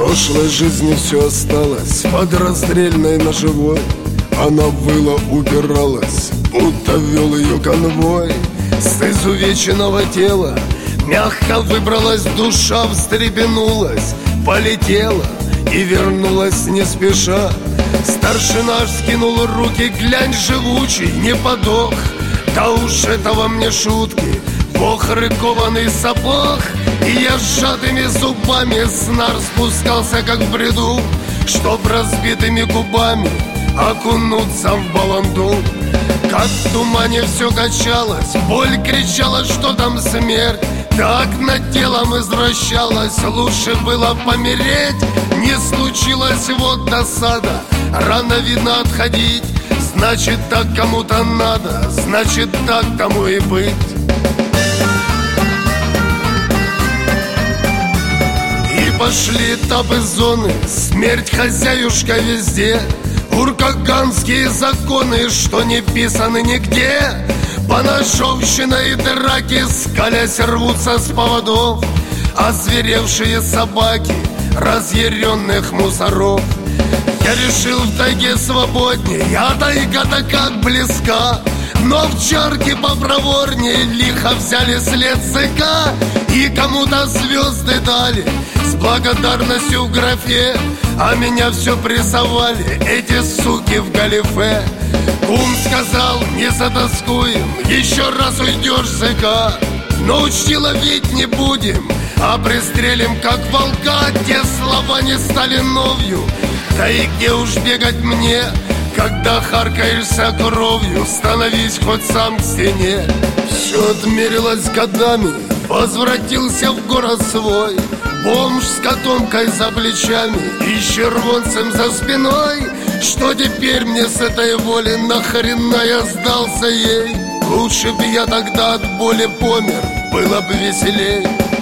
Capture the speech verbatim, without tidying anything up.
прошлой жизни все осталось под расстрельной ножевой. Она выла, убиралась, будто вел ее конвой. С изувеченного тела мягко выбралась душа, встрепенулась, полетела и вернулась не спеша. Старшина аж скинул руки, глянь, живучий, не подох. Да уж этого мне шутки, бог рыкованный сапог. И я сжатыми зубами с нар спускался, как в бреду, чтоб разбитыми губами окунуться в баланду. Как в тумане все качалось, боль кричала, что там смерть. Так над телом извращалась, лучше было помереть. Не случилось, вот досада, рано видно отходить. Значит, так кому-то надо, значит, так тому и быть. И пошли этапы зоны, смерть хозяюшка везде. Уркаганские законы, что не писаны нигде. Поножовщина и драки, скалясь, рвутся с поводов. Озверевшие собаки разъяренных мусоров. Я решил в тайге свободней, а тайга-то как близка. Но в чарке попроворнее лихо взяли след сыка. И кому-то звезды дали с благодарностью в графе, а меня все прессовали эти суки в галифе. Кум сказал, не затаскуем, еще раз уйдешь сыка. Но учти, ловить не будем, а пристрелим как волка. Те слова не стали новью, да и где уж бегать мне, когда харкаешься кровью. Становись хоть сам к стене. Все отмерилось годами, возвратился в город свой. Бомж с котомкой за плечами и червонцем за спиной. Что теперь мне с этой воли, нахрена я сдался ей? Лучше б я тогда от боли помер, было бы веселей.